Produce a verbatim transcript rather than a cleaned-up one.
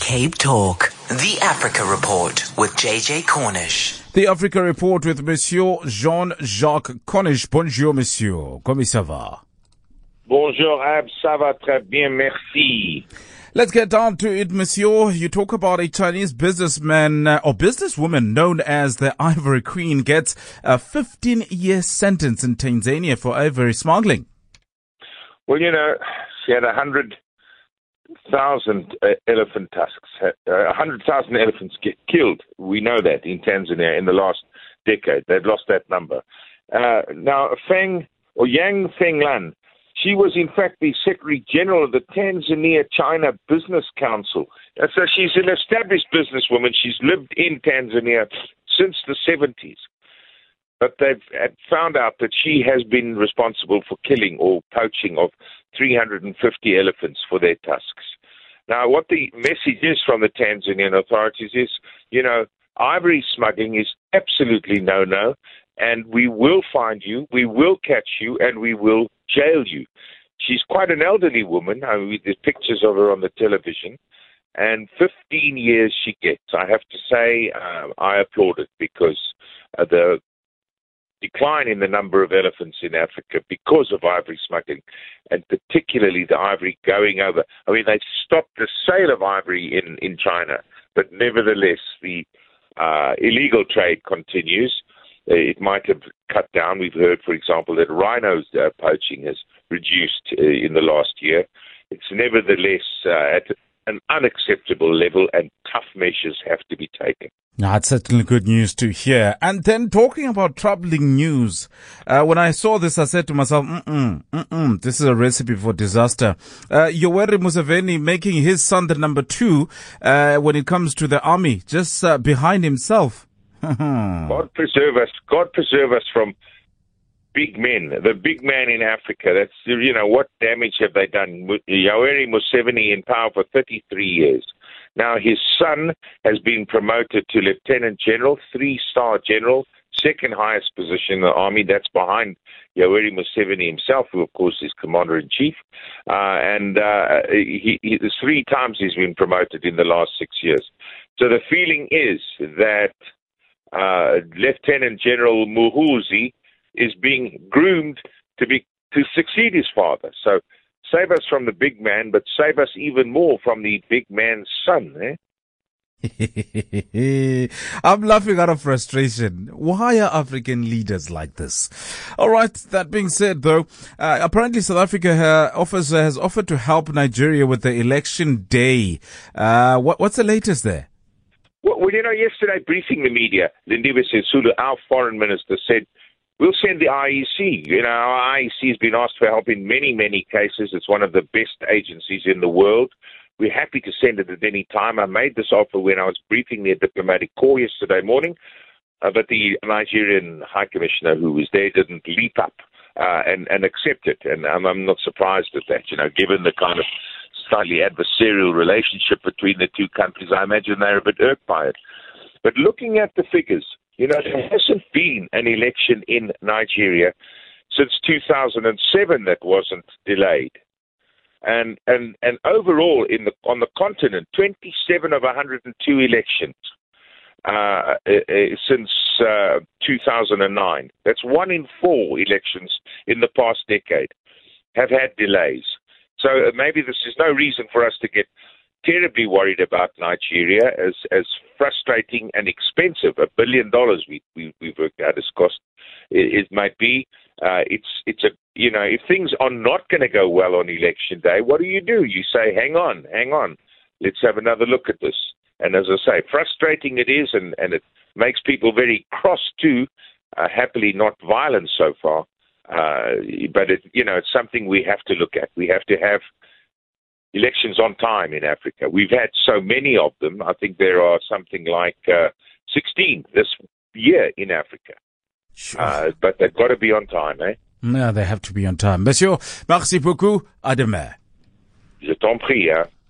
Cape Talk, the Africa Report with J J Cornish. The Africa Report with Monsieur Jean-Jacques Cornish. Bonjour, Monsieur. Comment ça va? Bonjour, Ab. Ça va très bien, merci. Let's get down to it, Monsieur. You talk about a Chinese businessman uh, or businesswoman known as the Ivory Queen gets a fifteen-year sentence in Tanzania for ivory smuggling. Well, you know, she had a hundred thousand uh, elephant tusks. A hundred thousand elephants get killed. We know that in Tanzania in the last decade. They've lost that number. Uh, now, Feng or Yang Fenglan, she was in fact the Secretary General of the Tanzania China Business Council. And so she's an established businesswoman. She's lived in Tanzania since the seventies. But they've found out that she has been responsible for killing or poaching of three hundred fifty elephants for their tusks. Now, what the message is from the Tanzanian authorities is, you know, ivory smuggling is absolutely no-no, and we will find you, we will catch you, and we will jail you. She's quite an elderly woman. I mean, there's pictures of her on the television, and fifteen years she gets. I have to say, uh, I applaud it because uh, the decline in the number of elephants in Africa because of ivory smuggling, and particularly the ivory going over. I mean, they stopped the sale of ivory in, in China, but nevertheless, the uh, illegal trade continues. It might have cut down. We've heard, for example, that rhinos uh, poaching has reduced uh, in the last year. It's nevertheless uh, at an unacceptable level, and tough measures have to be taken. That's certainly good news to hear. And then talking about troubling news, uh, when I saw this, I said to myself, mm-mm, mm-mm, this is a recipe for disaster. Uh, Yoweri Museveni making his son the number two uh, when it comes to the army, just uh, behind himself. God preserve us. God preserve us from big men. The big man in Africa. That's, you know, what damage have they done? Yoweri Museveni in power for thirty-three years. Now his son has been promoted to Lieutenant General, three-star general, second highest position in the army. That's behind Yoweri Museveni himself, who of course is Commander-in-Chief. Uh, and uh, he, he, three times he's been promoted in the last six years. So the feeling is that uh, Lieutenant General Muhoozi is being groomed to be to succeed his father. So save us from the big man, but save us even more from the big man's son, eh? I'm laughing out of frustration. Why are African leaders like this? All right. That being said, though, uh, apparently South Africa uh, offers uh, has offered to help Nigeria with the election day. Uh, what, what's the latest there? Well, well, you know, yesterday briefing the media, Lindiwe Sisulu, our foreign minister, said, we'll send the I E C. You know, our I E C has been asked for help in many, many cases. It's one of the best agencies in the world. We're happy to send it at any time. I made this offer when I was briefing their diplomatic corps yesterday morning, uh, but the Nigerian High Commissioner who was there didn't leap up uh, and, and accept it. And I'm, I'm not surprised at that, you know, given the kind of slightly adversarial relationship between the two countries. I imagine they're a bit irked by it. But looking at the figures, you know, there hasn't been an election in Nigeria since two thousand seven that wasn't delayed. And and and overall, in the on the continent, twenty-seven of one hundred two elections uh, uh, since uh, two thousand nine. That's one in four elections in the past decade have had delays. So uh, maybe this is no reason for us to get terribly worried about Nigeria, as as frustrating and expensive. A billion dollars we, we we've worked out its cost. It, it might be. Uh, it's it's a you know if things are not going to go well on election day, what do you do? You say, hang on, hang on, let's have another look at this. And as I say, frustrating it is, and and it makes people very cross too. Uh, happily, not violent so far, uh, but it you know it's something we have to look at. We have to have elections on time in Africa. We've had so many of them. I think there are something like uh, sixteen this year in Africa. Sure. Uh, but they've got to be on time, eh? No, they have to be on time. Monsieur, merci beaucoup. À demain. Je t'en prie, hein.